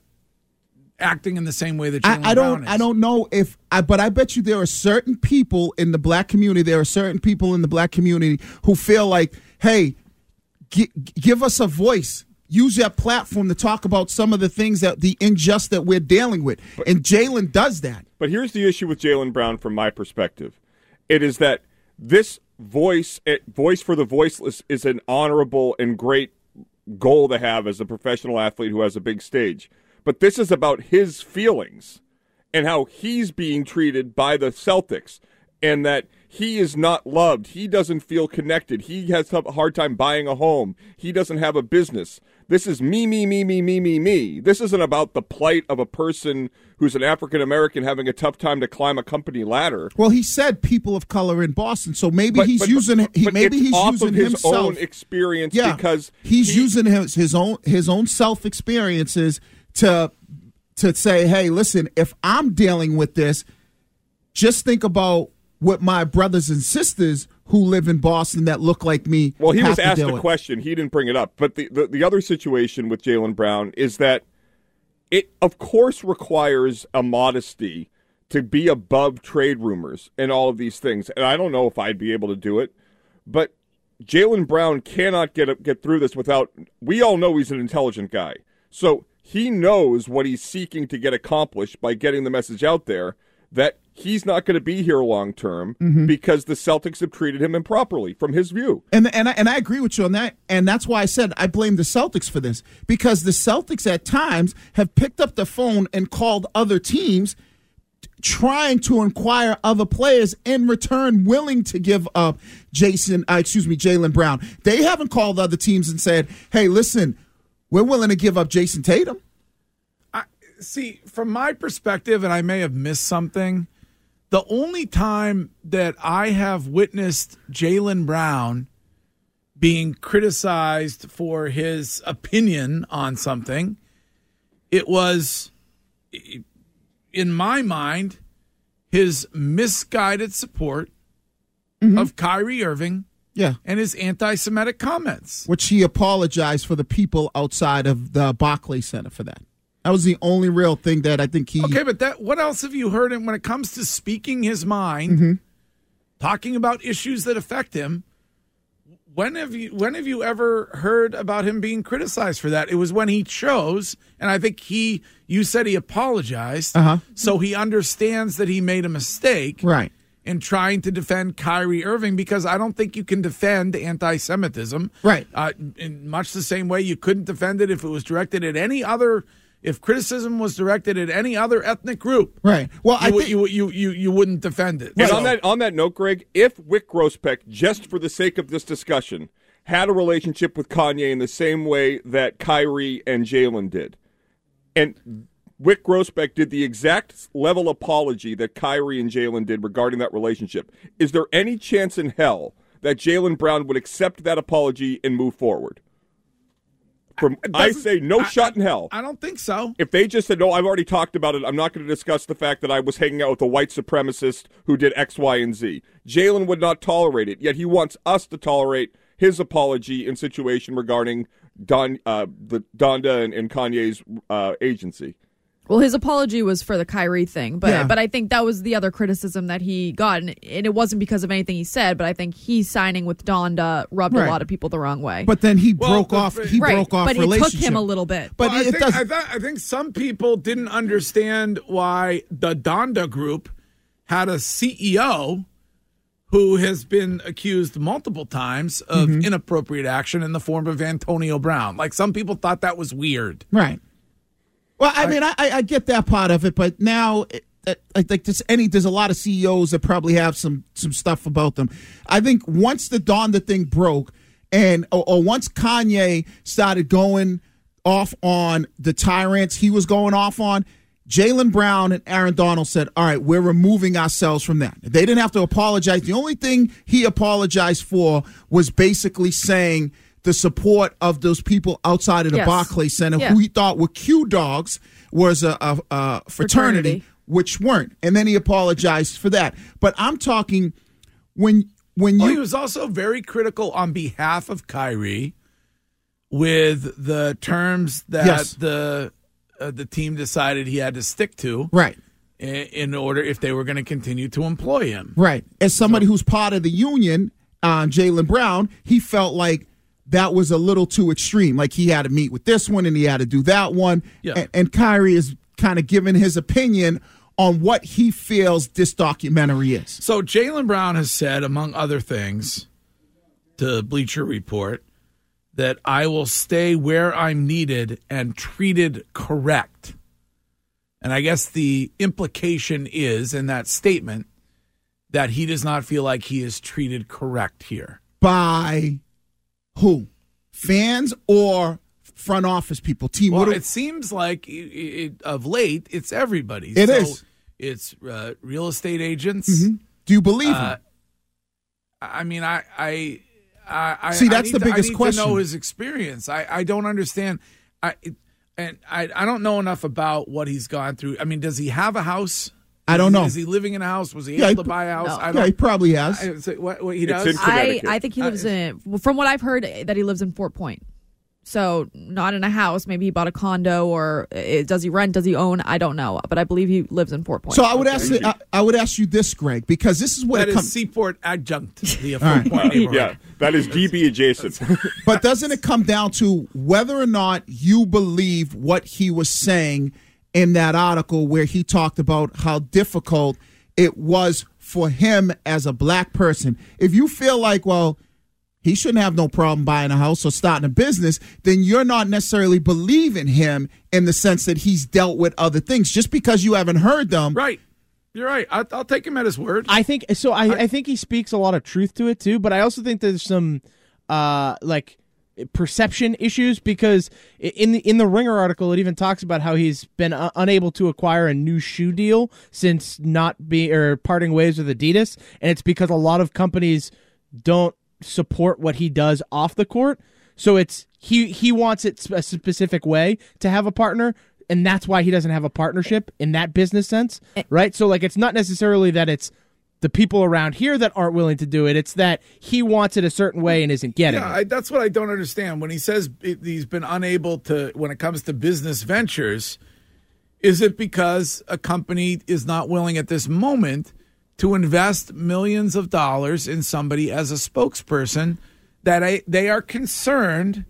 Speaker 2: acting in the same way that Jaylen
Speaker 5: I, I don't.
Speaker 2: Brown is?
Speaker 5: I don't know if. I, but I bet you there are certain people in the black community. There are certain people in the black community who feel like, hey, g- give us a voice. Use that platform to talk about some of the things that the injustice that we're dealing with. But, and Jalen does that.
Speaker 3: But here's the issue with Jaylen Brown from my perspective. It is that this voice, voice for the voiceless, is an honorable and great goal to have as a professional athlete who has a big stage. But this is about his feelings and how he's being treated by the Celtics, and that he is not loved. He doesn't feel connected. He has a hard time buying a home. He doesn't have a business. This is me, me, me, me, me, me, me. This isn't about the plight of a person who's an African-American having a tough time to climb a company ladder.
Speaker 5: Well, he said people of color in Boston, so maybe
Speaker 3: but,
Speaker 5: he's
Speaker 3: but,
Speaker 5: using
Speaker 3: but,
Speaker 5: he,
Speaker 3: but
Speaker 5: maybe
Speaker 3: it's
Speaker 5: he's
Speaker 3: off
Speaker 5: using
Speaker 3: of his
Speaker 5: himself.
Speaker 3: own experience
Speaker 5: yeah,
Speaker 3: because
Speaker 5: he's
Speaker 3: he,
Speaker 5: using his his own his own self experiences to to say, hey, listen, if I'm dealing with this, just think about what my brothers and sisters who live in Boston that look like me.
Speaker 3: Well, he
Speaker 5: have
Speaker 3: was
Speaker 5: to
Speaker 3: asked
Speaker 5: deal
Speaker 3: a
Speaker 5: with.
Speaker 3: question. He didn't bring it up. But the, the, the other situation with Jaylen Brown is that it, of course, requires a modesty to be above trade rumors and all of these things. And I don't know if I'd be able to do it. But Jaylen Brown cannot get get through this without – we all know he's an intelligent guy. So he knows what he's seeking to get accomplished by getting the message out there, that he's not going to be here long term
Speaker 5: Mhm.
Speaker 3: because the Celtics have treated him improperly from his view.
Speaker 5: And and I, and I agree with you on that, and that's why I said I blame the Celtics for this, because the Celtics at times have picked up the phone and called other teams trying to inquire other players, in return willing to give up Jason, uh, excuse me, Jaylen Brown. They haven't called other teams and said, hey, listen, we're willing to give up Jason Tatum.
Speaker 2: I, see, from my perspective, and I may have missed something, the only time that I have witnessed Jaylen Brown being criticized for his opinion on something, it was, in my mind, his misguided support
Speaker 5: Mm-hmm.
Speaker 2: of Kyrie Irving
Speaker 5: Yeah.
Speaker 2: and his anti-Semitic comments.
Speaker 5: Which he apologized for the people outside of the Barclays Center for that. That was the only real thing that I think he...
Speaker 2: Okay, but that what else have you heard him when it comes to speaking his mind,
Speaker 5: Mm-hmm.
Speaker 2: talking about issues that affect him? When have you when have you ever heard about him being criticized for that? It was when he chose, and I think he you said he apologized,
Speaker 5: Uh-huh.
Speaker 2: so he understands that he made a mistake.
Speaker 5: Right.
Speaker 2: In trying to defend Kyrie Irving, because I don't think you can defend anti-Semitism.
Speaker 5: Right.
Speaker 2: Uh, in much the same way you couldn't defend it if it was directed at any other, if criticism was directed at any other ethnic group.
Speaker 5: Right. Well,
Speaker 2: you,
Speaker 5: I
Speaker 2: would-
Speaker 5: think...
Speaker 2: you, you, you, you wouldn't defend it.
Speaker 3: And
Speaker 2: So-
Speaker 3: on that on that note, Greg, if Wick Grossbeck, just for the sake of this discussion, had a relationship with Kanye in the same way that Kyrie and Jalen did, and Wick Grossbeck did the exact level apology that Kyrie and Jalen did regarding that relationship, is there any chance in hell that Jaylen Brown would accept that apology and move forward? From I say no
Speaker 2: I-
Speaker 3: shot in hell.
Speaker 2: I don't think so.
Speaker 3: If they just said, no, I've already talked about it, I'm not going to discuss the fact that I was hanging out with a white supremacist who did X, Y, and Z. Jalen would not tolerate it, yet he wants us to tolerate his apology in situation regarding Don, uh, the Donda and, and Kanye's uh, agency.
Speaker 6: Well, his apology was for the Kyrie thing, but
Speaker 3: Yeah.
Speaker 6: but I think that was the other criticism that he got, and, and it wasn't because of anything he said, but I think he signing with Donda rubbed
Speaker 5: Right.
Speaker 6: a lot of people the wrong way.
Speaker 5: But then he
Speaker 2: Well,
Speaker 5: broke
Speaker 2: the-
Speaker 5: off. He
Speaker 6: right,
Speaker 5: broke off
Speaker 6: but it
Speaker 5: relationship.
Speaker 6: took him a little bit.
Speaker 5: But
Speaker 2: Well, I,
Speaker 5: it
Speaker 2: think,
Speaker 5: does.
Speaker 2: I, th- I think some people didn't understand why the Donda Group had a C E O who has been accused multiple times of
Speaker 5: Mhm.
Speaker 2: inappropriate action in the form of Antonio Brown. Like, some people thought that was weird.
Speaker 5: Right. Well, I, mean, I, I get that part of it, but now it, it, I think there's any there's a lot of C E Os that probably have some some stuff about them. I think once the Donda thing broke, and or, or once Kanye started going off on the tyrants he was going off on, Jaylen Brown and Aaron Donald said, all right, we're removing ourselves from that. They didn't have to apologize. The only thing he apologized for was basically saying the support of those people outside of the
Speaker 6: Yes.
Speaker 5: Barclays Center
Speaker 6: Yeah.
Speaker 5: who he thought were Q dogs was a, a, a fraternity,
Speaker 6: Fraternity.
Speaker 5: which weren't. And then he apologized for that. But I'm talking when when
Speaker 2: Well,
Speaker 5: you
Speaker 2: he was also very critical on behalf of Kyrie with the terms that
Speaker 5: Yes.
Speaker 2: the uh, the team decided he had to stick to,
Speaker 5: right.
Speaker 2: i- in order if they were going to continue to employ him.
Speaker 5: Right. As somebody who's part of the union, uh, Jaylen Brown, he felt like that was a little too extreme. Like he had to meet with this one and he had to do that one.
Speaker 2: Yeah.
Speaker 5: And, and Kyrie is kind of giving his opinion on what he feels this documentary is.
Speaker 2: So Jaylen Brown has said, among other things, to Bleacher Report, that I will stay where I'm needed and treated correct. And I guess the implication is in that statement that he does not feel like he is treated correct here.
Speaker 5: By who? Fans or front office people? Team?
Speaker 2: Well,
Speaker 5: what do-
Speaker 2: it seems like it, it, of late, it's everybody.
Speaker 5: It
Speaker 2: so
Speaker 5: is.
Speaker 2: It's uh, real estate agents.
Speaker 5: Mhm. Do you believe
Speaker 2: Uh,
Speaker 5: him?
Speaker 2: I mean, I, I, I, I
Speaker 5: See, that's
Speaker 2: I need
Speaker 5: the
Speaker 2: to,
Speaker 5: biggest
Speaker 2: I need
Speaker 5: question.
Speaker 2: To know his experience. I, I don't understand. I, it, and I, I don't know enough about what he's gone through. I mean, does he have a house?
Speaker 5: I don't
Speaker 2: Is-
Speaker 5: know.
Speaker 2: Is he living in a house? Was he
Speaker 5: Yeah,
Speaker 2: able
Speaker 5: he-
Speaker 2: to buy a house?
Speaker 6: No.
Speaker 2: I don't,
Speaker 5: Yeah, he probably has.
Speaker 2: I, so what, what he
Speaker 3: It's
Speaker 2: does?
Speaker 3: in
Speaker 6: I,
Speaker 3: Connecticut.
Speaker 6: I think he
Speaker 2: Uh,
Speaker 6: lives in, from what I've heard, that he lives in Fort Point. So not in a house. Maybe he bought a condo, or uh, does he rent? Does he own? I don't know, but I believe he lives in Fort Point.
Speaker 5: So I would ask. I, I would ask you this, Greg, because this is what
Speaker 2: that
Speaker 5: it
Speaker 2: is
Speaker 5: comes.
Speaker 2: Seaport adjunct. The
Speaker 5: All
Speaker 2: Fort
Speaker 5: right.
Speaker 2: Point neighborhood.
Speaker 3: Yeah, that is D B adjacent.
Speaker 5: But doesn't it come down to whether or not you believe what he was saying in that article where he talked about how difficult it was for him as a black person. If you feel like, well, he shouldn't have no problem buying a house or starting a business, then you're not necessarily believing him in the sense that he's dealt with other things. Just because you haven't heard them.
Speaker 2: Right. You're right. I, I'll take him at his word.
Speaker 4: I think so. I, I think he speaks a lot of truth to it too, but I also think there's some uh, like perception issues because in the in the Ringer article it even talks about how he's been uh, unable to acquire a new shoe deal since not be or parting ways with Adidas, and it's because a lot of companies don't support what he does off the court. So it's he he wants it a specific way to have a partner, and that's why he doesn't have a partnership in that business sense, right? So like it's not necessarily that it's the people around here that aren't willing to do it. It's that he wants it a certain way and isn't getting
Speaker 2: yeah,
Speaker 4: it.
Speaker 2: I, that's what I don't understand. When he says it, he's been unable to, when it comes to business ventures, is it because a company is not willing at this moment to invest millions of dollars in somebody as a spokesperson that I, they are concerned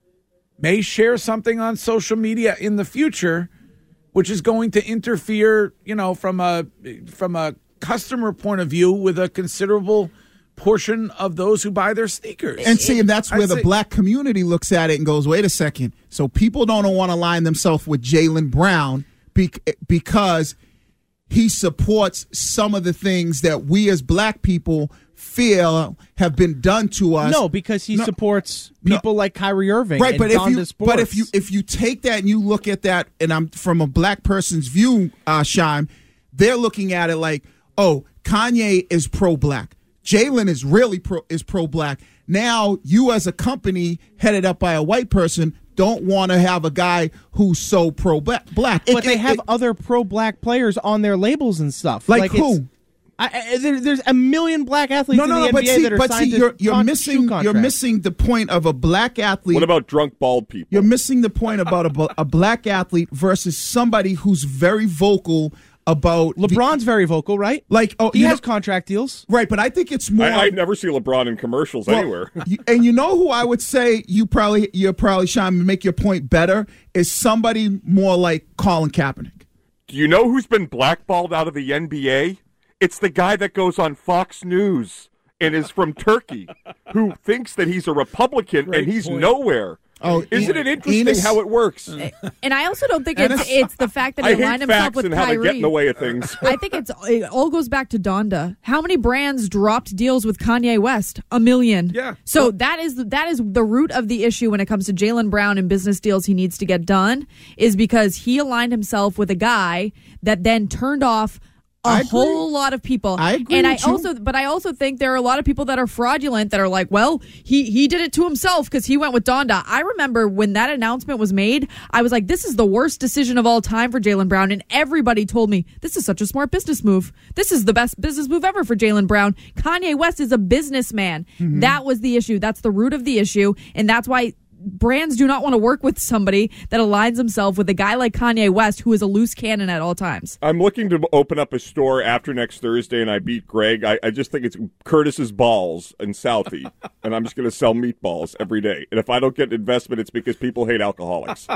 Speaker 2: may share something on social media in the future, which is going to interfere, you know, from a from a customer point of view with a considerable portion of those who buy their sneakers.
Speaker 5: And see, and that's where
Speaker 2: I'd
Speaker 5: the
Speaker 2: say-
Speaker 5: black community looks at it and goes, wait a second. So people don't want to align themselves with Jaylen Brown be- because he supports some of the things that we as black people feel have been done to us.
Speaker 4: No, because he
Speaker 5: No.
Speaker 4: supports people like Kyrie Irving
Speaker 5: Right,
Speaker 4: and
Speaker 5: but if
Speaker 4: Donda
Speaker 5: you
Speaker 4: Sports.
Speaker 5: but if you if you take that and you look at that, and I'm from a black person's view, uh, Shime, they're looking at it like, oh, Kanye is pro-black, Jaylen is really pro is pro-black. Now you as a company headed up by a white person don't want to have a guy who's so pro-black. Black,
Speaker 4: but
Speaker 5: It-
Speaker 4: they
Speaker 5: it-
Speaker 4: have
Speaker 5: it-
Speaker 4: other pro-black players on their labels and stuff.
Speaker 5: Like
Speaker 4: it's-
Speaker 5: who?
Speaker 4: I, I, there, there's a million black athletes
Speaker 5: no,
Speaker 4: in
Speaker 5: no,
Speaker 4: the
Speaker 5: no. But
Speaker 4: N B A
Speaker 5: see,
Speaker 4: that are
Speaker 5: but
Speaker 4: signed
Speaker 5: see,
Speaker 4: to
Speaker 5: you're you're
Speaker 4: con- shoe
Speaker 5: missing you're
Speaker 4: contracts.
Speaker 5: missing the point of a black athlete.
Speaker 3: What about drunk bald people?
Speaker 5: You're missing the point about a, bu- a black athlete versus somebody who's very vocal about
Speaker 4: LeBron's
Speaker 5: the,
Speaker 4: very vocal, right?
Speaker 5: Like, oh,
Speaker 4: he
Speaker 5: you
Speaker 4: has
Speaker 5: know,
Speaker 4: contract deals,
Speaker 5: right? But I think it's more.
Speaker 3: I, I never see LeBron in commercials
Speaker 5: Well,
Speaker 3: anywhere.
Speaker 5: you- and you know who I would say you probably you're probably trying to make your point better is somebody more like Colin Kaepernick.
Speaker 3: Do you know who's been blackballed out of the N B A? It's the guy that goes on Fox News and is from Turkey, who thinks that he's a Republican
Speaker 2: Great
Speaker 3: and he's
Speaker 2: point.
Speaker 3: nowhere.
Speaker 5: Oh,
Speaker 3: Isn't it interesting
Speaker 5: Enos-
Speaker 3: how it works?
Speaker 6: And I also don't think it's it's the fact that
Speaker 3: I
Speaker 6: he aligned
Speaker 3: hate
Speaker 6: himself
Speaker 3: facts
Speaker 6: with
Speaker 3: and how they
Speaker 6: Kyrie.
Speaker 3: get in the way of things.
Speaker 6: I think it's it all goes back to Donda. How many brands dropped deals with Kanye West? A million.
Speaker 2: Yeah.
Speaker 6: So that is that is the root of the issue when it comes to Jaylen Brown and business deals he needs to get done is because he aligned himself with a guy that then turned off a
Speaker 5: I agree.
Speaker 6: whole lot of people.
Speaker 5: I agree
Speaker 6: and
Speaker 5: with
Speaker 6: I
Speaker 5: you.
Speaker 6: also but I also think there are a lot of people that are fraudulent that are like, well, he he did it to himself because he went with Donda. I remember when that announcement was made, I was like, this is the worst decision of all time for Jaylen Brown. And everybody told me this is such a smart business move. This is the best business move ever for Jaylen Brown. Kanye West is a businessman.
Speaker 5: Mm-hmm.
Speaker 6: That was the issue. That's the root of the issue. And that's why brands do not want to work with somebody that aligns himself with a guy like Kanye West, who is a loose cannon at all times.
Speaker 3: I'm looking to open up a store after next Thursday, and I beat Greg. I, I just think it's Curtis's Balls in Southie, and I'm just going to sell meatballs every day. And if I don't get investment, it's because people hate alcoholics.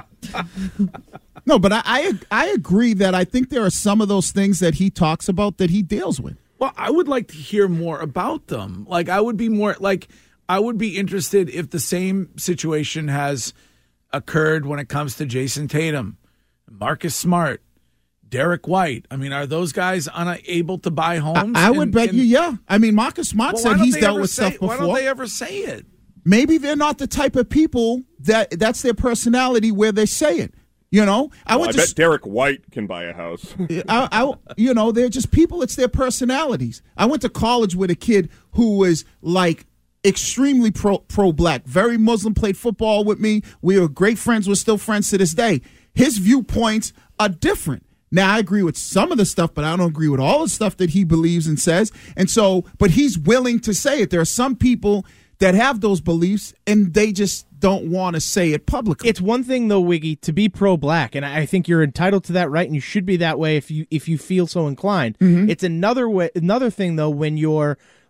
Speaker 5: No, but I, I I agree that I think there are some of those things that he talks about that he deals with.
Speaker 2: Well, I would like to hear more about them. Like, I would be more like, I would be interested if the same situation has occurred when it comes to Jason Tatum, Marcus Smart, Derek White. I mean, are those guys unable to buy homes?
Speaker 5: I, I would
Speaker 2: And-
Speaker 5: bet
Speaker 2: and-
Speaker 5: you, yeah. I mean, Marcus Smart
Speaker 2: Well, why
Speaker 5: said
Speaker 2: don't
Speaker 5: he's
Speaker 2: they
Speaker 5: dealt
Speaker 2: ever
Speaker 5: with
Speaker 2: say-
Speaker 5: stuff before.
Speaker 2: Why don't they ever say it?
Speaker 5: Maybe they're not the type of people that that's their personality where they say it. You know, I
Speaker 3: Well,
Speaker 5: would
Speaker 3: I
Speaker 5: just
Speaker 3: bet Derek White can buy a house.
Speaker 5: I, I, you know, they're just people. It's their personalities. I went to college with a kid who was like extremely pro pro black, very Muslim. Played football with me. We were great friends. We're still friends to this day. His viewpoints are different. Now I agree with some of the stuff, but I don't agree with all the stuff that he believes and says. And so, but he's willing to say it. There are some people that have those beliefs, and they just don't want to say it publicly.
Speaker 4: It's one thing though, Wiggy, to be pro-black, and I think you're entitled to that right, and you should be that way if you if you feel so inclined.
Speaker 5: Mm-hmm.
Speaker 4: It's another way, another thing though, when you're like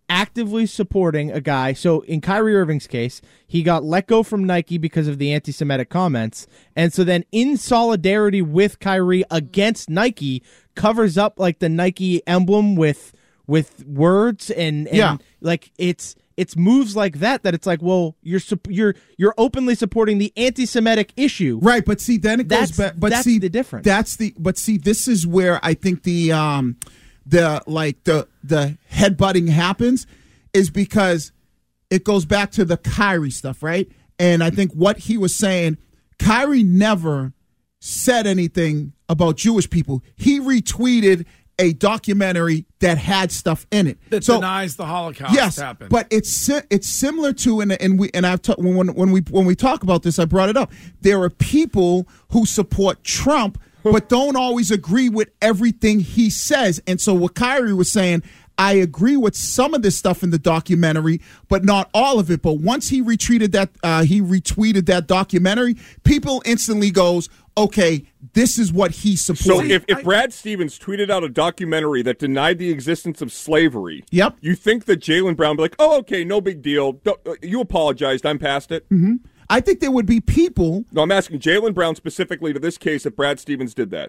Speaker 4: actively supporting a guy. So in Kyrie Irving's case, he got let go from Nike because of the anti-Semitic comments. And so then in solidarity with Kyrie against Nike, covers up like the Nike emblem with with words and, and
Speaker 5: yeah.
Speaker 4: like it's it's moves like that that it's like, well, you're you're you're openly supporting the anti-Semitic issue.
Speaker 5: Right, but see then it
Speaker 4: that's,
Speaker 5: goes back but
Speaker 4: that's
Speaker 5: see
Speaker 4: the difference.
Speaker 5: That's the but see this is where I think the um the like the the headbutting happens is because it goes back to the Kyrie stuff, right? And I think what he was saying, Kyrie never said anything about Jewish people. He retweeted a documentary that had stuff in it
Speaker 2: that
Speaker 5: so,
Speaker 2: denies the Holocaust
Speaker 5: yes,
Speaker 2: happened.
Speaker 5: But it's it's similar to and and we and I've ta- when when we when we talk about this, I brought it up. There are people who support Trump but don't always agree with everything he says. And so what Kyrie was saying, I agree with some of this stuff in the documentary, but not all of it. But once he retweeted that, uh, he retweeted that documentary, people instantly goes, okay, this is what he supports.
Speaker 3: So if, if Brad Stevens tweeted out a documentary that denied the existence of slavery,
Speaker 5: yep.
Speaker 3: you think that Jaylen Brown would be like, oh, okay, no big deal. Don't, you apologized. I'm past it.
Speaker 5: Mm-hmm. I think there would be people.
Speaker 3: No, I'm asking Jaylen Brown specifically to this case if Brad Stevens did that.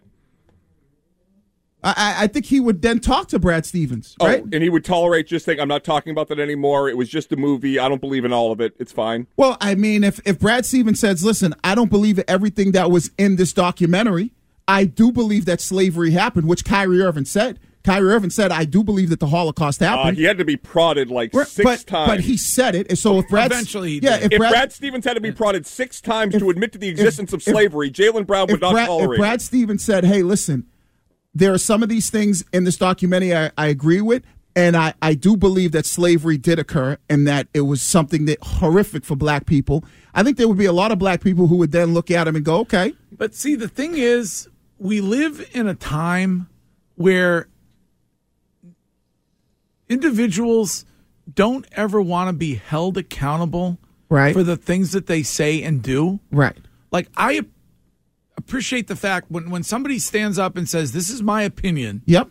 Speaker 5: I, I think he would then talk to Brad Stevens, right?
Speaker 3: Oh, and he would tolerate just saying, I'm not talking about that anymore. It was just a movie. I don't believe in all of it. It's fine.
Speaker 5: Well, I mean, if, if Brad Stevens says, listen, I don't believe everything that was in this documentary. I do believe that slavery happened, which Kyrie Irving said. Kyrie Irving said, I do believe that the Holocaust happened.
Speaker 3: Uh, he had to be prodded like
Speaker 5: but,
Speaker 3: six
Speaker 5: but,
Speaker 3: times.
Speaker 5: But he said it. And so if Brad,
Speaker 2: Eventually he
Speaker 5: yeah,
Speaker 2: did.
Speaker 5: if,
Speaker 3: if
Speaker 5: Brad,
Speaker 3: Brad Stevens had to be prodded six times
Speaker 5: if,
Speaker 3: to admit to the existence
Speaker 5: if,
Speaker 3: of slavery, Jaylen Brown would not
Speaker 5: Brad,
Speaker 3: tolerate
Speaker 5: If Brad
Speaker 3: it.
Speaker 5: Stevens said, hey, listen, there are some of these things in this documentary I, I agree with, and I, I do believe that slavery did occur and that it was something that horrific for black people. I think there would be a lot of black people who would then look at him and go, okay.
Speaker 2: But see, the thing is, we live in a time where individuals don't ever want to be held accountable
Speaker 5: right.
Speaker 2: for the things that they say and do.
Speaker 5: Right.
Speaker 2: Like, I appreciate the fact when, when somebody stands up and says, this is my opinion.
Speaker 5: Yep.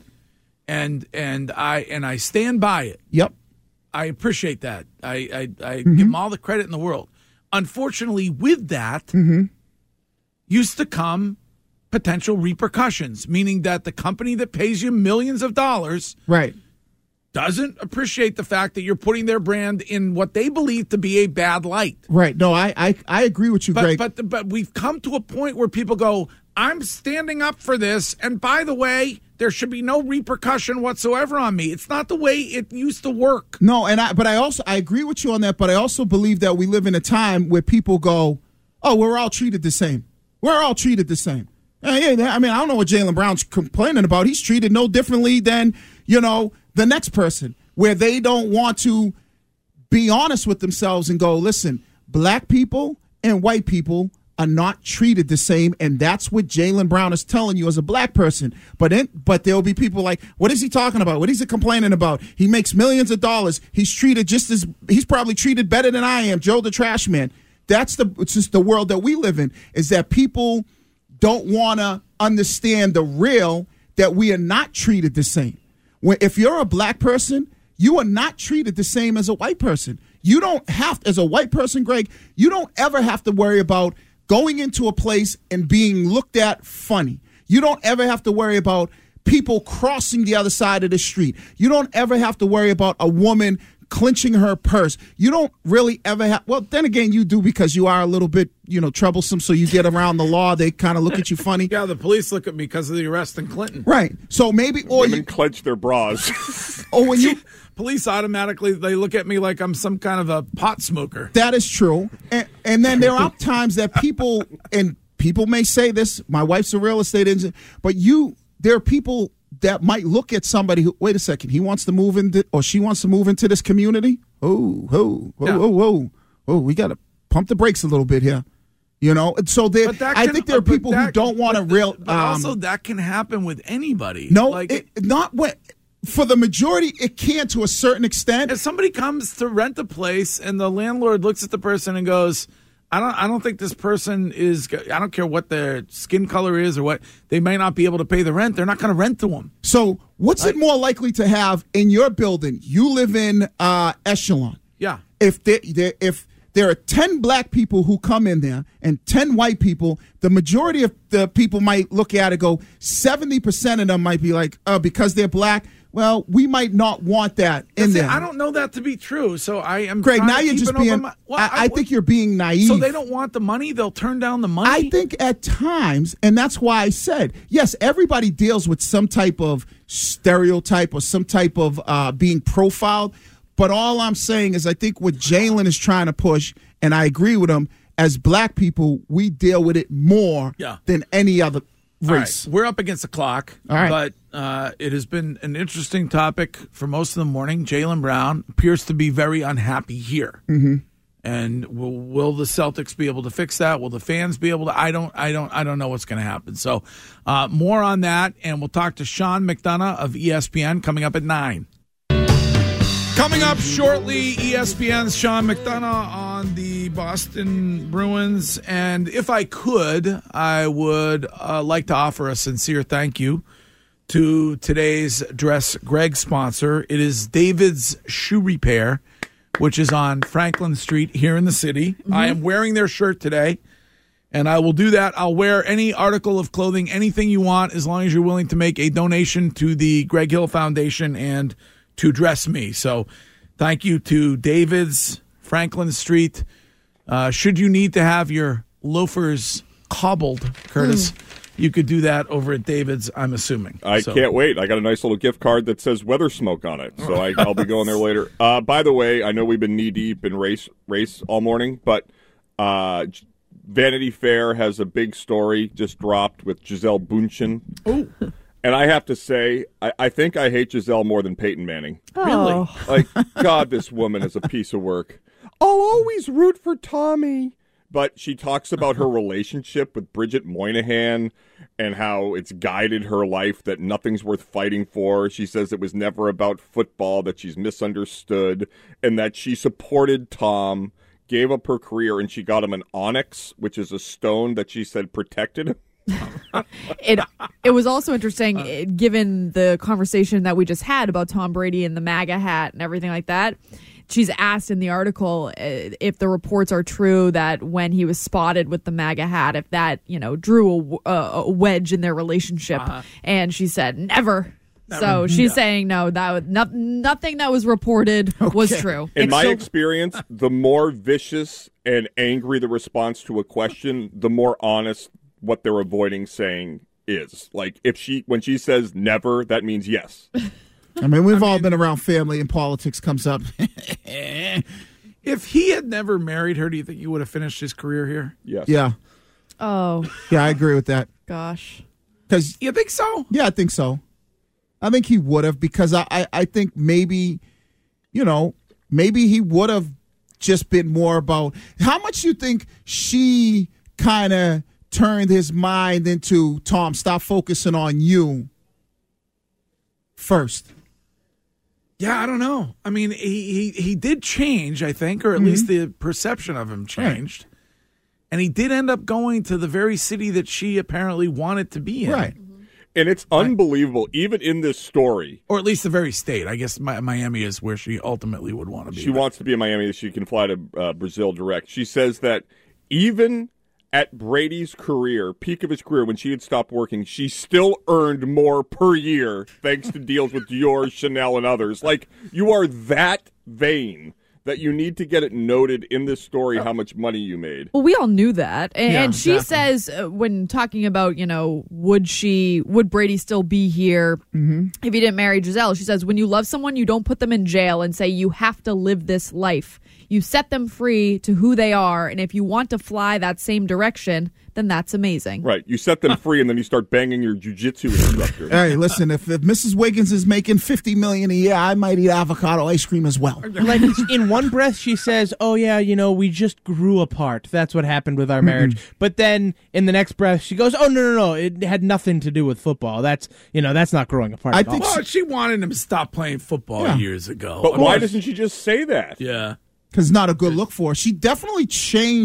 Speaker 2: And and I and I stand by it.
Speaker 5: Yep.
Speaker 2: I appreciate that. I, I, I
Speaker 5: mm-hmm.
Speaker 2: give them all the credit in the world. Unfortunately, with that,
Speaker 5: mm-hmm.
Speaker 2: used to come potential repercussions, meaning that the company that pays you millions of dollars
Speaker 5: right.
Speaker 2: doesn't appreciate the fact that you're putting their brand in what they believe to be a bad light.
Speaker 5: Right. No, I I, I agree with you,
Speaker 2: but,
Speaker 5: Greg.
Speaker 2: But but we've come to a point where people go, I'm standing up for this, and by the way, there should be no repercussion whatsoever on me. It's not the way it used to work.
Speaker 5: No, and I but I also I agree with you on that, but I also believe that we live in a time where people go, oh, we're all treated the same. We're all treated the same. Uh, yeah, I mean, I don't know what Jaylen Brown's complaining about. He's treated no differently than, you know, the next person, where they don't want to be honest with themselves and go, listen, black people and white people are not treated the same, and that's what Jaylen Brown is telling you as a black person. But in, but there'll be people like, what is he talking about? What is he complaining about? He makes millions of dollars. He's treated just as he's probably treated better than I am, Joe the Trash Man. That's the it's just the world that we live in, is that people don't want to understand the real, that we are not treated the same. When, if you're a black person, you are not treated the same as a white person. You don't have, as a white person, Greg, you don't ever have to worry about going into a place and being looked at funny. You don't ever have to worry about people crossing the other side of the street. You don't ever have to worry about a woman clenching her purse. You don't really ever have, well, then again, you do, because you are a little bit, you know, troublesome, so you get around the law. They kind of look at you funny.
Speaker 2: Yeah, the police look at me because of the arrest in Clinton.
Speaker 5: Right. So maybe, or
Speaker 3: Women
Speaker 5: you
Speaker 3: clench their bras.
Speaker 5: or when you,
Speaker 2: police automatically, they look at me like I'm some kind of a pot smoker.
Speaker 5: That is true. And, and then there are times that people, and people may say this, my wife's a real estate agent, but you, there are people that might look at somebody who, wait a second, he wants to move into, or she wants to move into this community. Oh, oh, oh,
Speaker 2: yeah.
Speaker 5: oh, oh, oh, we got to pump the brakes a little bit here. You know, and so there,
Speaker 2: can,
Speaker 5: I think there are people
Speaker 2: that,
Speaker 5: who don't want to real.
Speaker 2: But
Speaker 5: um,
Speaker 2: also, that can happen with anybody.
Speaker 5: No,
Speaker 2: like,
Speaker 5: it, not when. For the majority, it can to a certain extent.
Speaker 2: If somebody comes to rent a place and the landlord looks at the person and goes, I don't. I don't think this person is. I don't care what their skin color is or what. They may not be able to pay the rent. They're not going to rent to them.
Speaker 5: So, what's
Speaker 2: Like-
Speaker 5: it more likely to have in your building? You live in uh, Echelon.
Speaker 2: Yeah.
Speaker 5: If there, there, if there are ten black people who come in there and ten white people, the majority of the people might look at it and go, seventy percent of them might be like, oh, because they're black, well, we might not want that in
Speaker 2: See,
Speaker 5: there.
Speaker 2: I don't know that to be true. So I am.
Speaker 5: Greg,
Speaker 2: trying
Speaker 5: now
Speaker 2: to
Speaker 5: you're
Speaker 2: keep
Speaker 5: just
Speaker 2: an open
Speaker 5: being,
Speaker 2: mi- Well,
Speaker 5: I, I think you're being naive.
Speaker 2: So they don't want the money. They'll turn down the money.
Speaker 5: I think at times, and that's why I said, yes, everybody deals with some type of stereotype or some type of uh, being profiled. But all I'm saying is I think what Jalen is trying to push, and I agree with him, as black people, we deal with it more
Speaker 2: Yeah.
Speaker 5: than any other
Speaker 2: All right,
Speaker 5: race.
Speaker 2: we're up against the clock.
Speaker 5: All right.
Speaker 2: But uh, it has been an interesting topic for most of the morning. Jaylen Brown appears to be very unhappy here.
Speaker 5: Mm-hmm.
Speaker 2: And will, will the Celtics be able to fix that? Will the fans be able to? I don't. I don't. I don't know what's going to happen. So, uh, more on that, and we'll talk to Sean McDonough of E S P N coming up at nine. Coming up shortly, E S P N's Sean McDonough on the Boston Bruins, and if I could, I would uh, like to offer a sincere thank you to today's Dress Greg sponsor. It is David's Shoe Repair, which is on Franklin Street here in the city. Mm-hmm. I am wearing their shirt today, and I will do that. I'll wear any article of clothing, anything you want, as long as you're willing to make a donation to the Greg Hill Foundation and to Dress Me. So thank you to David's, Franklin Street. Uh, should you need to have your loafers cobbled, Curtis, mm. you could do that over at David's, I'm assuming.
Speaker 3: I
Speaker 2: so.
Speaker 3: can't wait. I got a nice little gift card that says Weather Smoke on it, so I, I'll be going there later. Uh, by the way, I know we've been knee-deep in race race all morning, but uh, Vanity Fair has a big story just dropped with Gisele Bündchen.
Speaker 2: Oh.
Speaker 3: And I have to say, I, I think I hate Gisele more than Peyton Manning.
Speaker 2: Really?
Speaker 3: Like, God, this woman is a piece of work. I'll always root for Tommy. But she talks about her relationship with Bridget Moynihan and how it's guided her life, that nothing's worth fighting for. She says it was never about football, that she's misunderstood, and that she supported Tom, gave up her career, and she got him an onyx, which is a stone that she said protected him.
Speaker 6: it it was also interesting, uh, given the conversation that we just had about Tom Brady and the MAGA hat and everything like that. She's asked in the article uh, if the reports are true that when he was spotted with the MAGA hat, if that, you know, drew a, a wedge in their relationship. Uh-huh. And she said, never. Never. So she's yeah. saying no, that no, nothing that was reported okay. was true.
Speaker 3: In
Speaker 6: it's
Speaker 3: my
Speaker 6: so-
Speaker 3: experience, the more vicious and angry the response to a question, the more honest what they're avoiding saying is. Like, if she, when she says never, that means yes.
Speaker 5: I mean, we've I all mean, been around family and politics comes up.
Speaker 2: If he had never married her, do you think he would have finished his career here?
Speaker 3: Yes.
Speaker 5: Yeah.
Speaker 6: Oh.
Speaker 5: Yeah, I agree with that.
Speaker 6: Gosh.
Speaker 5: Because
Speaker 2: you think so?
Speaker 5: Yeah, I think so. I think he would have, because I, I, I think maybe, you know, maybe he would have just been more about how much you think she kind of turned his mind into, Tom, stop focusing on you first.
Speaker 2: Yeah, I don't know. I mean, he he, he did change, I think, or at mm-hmm. least the perception of him changed. Right. And he did end up going to the very city that she apparently wanted to be in.
Speaker 5: Right.
Speaker 3: And it's unbelievable, even in this story.
Speaker 2: Or at least the very state. I guess Miami is where she ultimately would want to be.
Speaker 3: She but. wants to be in Miami. She can fly to uh, Brazil direct. She says that even at Brady's career, peak of his career, when she had stopped working, she still earned more per year thanks to deals with Dior, Chanel, and others. Like, you are that vain that you need to get it noted in this story how much money you made.
Speaker 6: Well, we all knew that. And,
Speaker 2: yeah,
Speaker 6: and she
Speaker 2: exactly.
Speaker 6: says, uh, when talking about, you know, would she, would Brady still be here
Speaker 5: mm-hmm.
Speaker 6: if he didn't marry Gisele? She says, when you love someone, you don't put them in jail and say, you have to live this life. You set them free to who they are. And if you want to fly that same direction, then that's amazing.
Speaker 3: Right. You set them free, and then you start banging your jiu-jitsu instructor.
Speaker 5: Hey, listen, if, if Missus Wiggins is making fifty million dollars a year, I might eat avocado ice cream as well.
Speaker 4: Like, in one breath, she says, oh, yeah, you know, we just grew apart. That's what happened with our marriage. Mm-hmm. But then in the next breath, she goes, oh, no, no, no. It had nothing to do with football. That's, you know, that's not growing apart
Speaker 5: I
Speaker 4: at
Speaker 5: think
Speaker 4: all.
Speaker 2: Well, she wanted him to stop playing football
Speaker 5: Yeah.
Speaker 2: years ago.
Speaker 3: But why doesn't she just say that?
Speaker 2: Yeah.
Speaker 5: Because not a good look for her. She definitely changed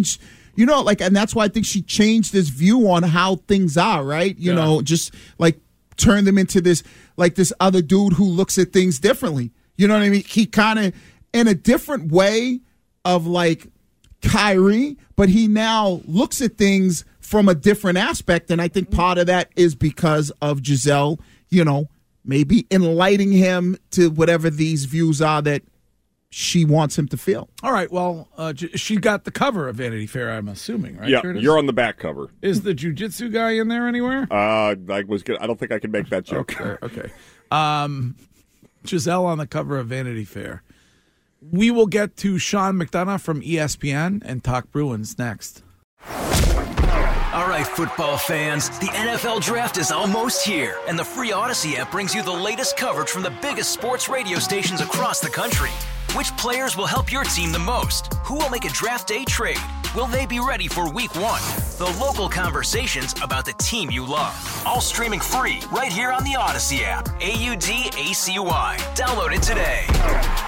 Speaker 5: you know, like, and that's why I think she changed this view on how things are, right? You
Speaker 2: Yeah.
Speaker 5: know, just like turn them into this, like this other dude who looks at things differently. You know what I mean? He kind of, in a different way of like Kyrie, but he now looks at things from a different aspect. And I think part of that is because of Gisele, you know, maybe enlightening him to whatever these views are that she wants him to feel.
Speaker 2: All right. Well, uh, j- she got the cover of Vanity Fair, I'm assuming, right?
Speaker 3: Yeah,
Speaker 2: Curtis?
Speaker 3: you're on the back cover.
Speaker 2: Is the jiu-jitsu guy in there anywhere?
Speaker 3: Uh, I was. Gonna, I don't think I can make that joke.
Speaker 2: Okay. Okay. Um, Gisele on the cover of Vanity Fair. We will get to Sean McDonough from E S P N and talk Bruins next.
Speaker 13: All right, football fans, the N F L Draft is almost here, and the free Odyssey app brings you the latest coverage from the biggest sports radio stations across the country. Which players will help your team the most? Who will make a draft day trade? Will they be ready for week one? The local conversations about the team you love. All streaming free right here on the Odyssey app. A U D A C Y. Download it today.